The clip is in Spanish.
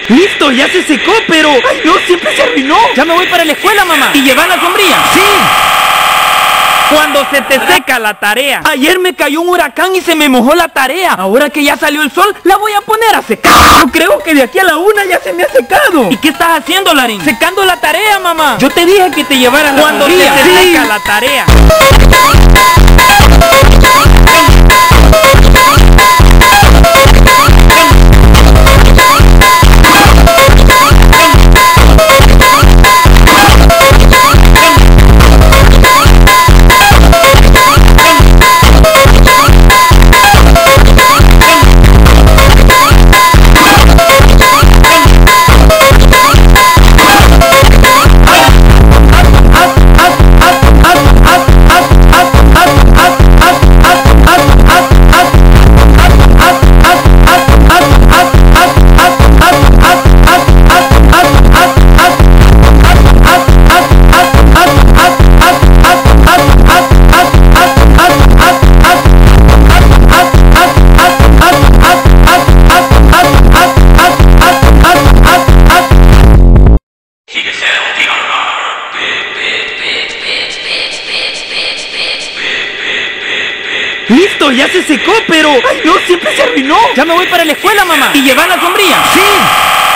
Listo, ya se secó, pero... ¡Ay, no! Siempre se arruinó. Ya me voy para la escuela, mamá. ¿Y llevar la sombrilla? ¡Sí! Cuando se te seca la tarea. Ayer me cayó un huracán y se me mojó la tarea. Ahora que ya salió el sol, la voy a poner a secar. Yo creo que de aquí a la 1 ya se me ha secado. ¿Y qué estás haciendo, Larín? Secando la tarea, mamá. Yo te dije que te llevaras la sombrilla. Cuando se te seca la tarea. Listo, ya se secó, pero... ¡Ay, no! Siempre se arruinó. Ya me voy para la escuela, mamá. ¿Y llevar la sombrilla? ¡Sí!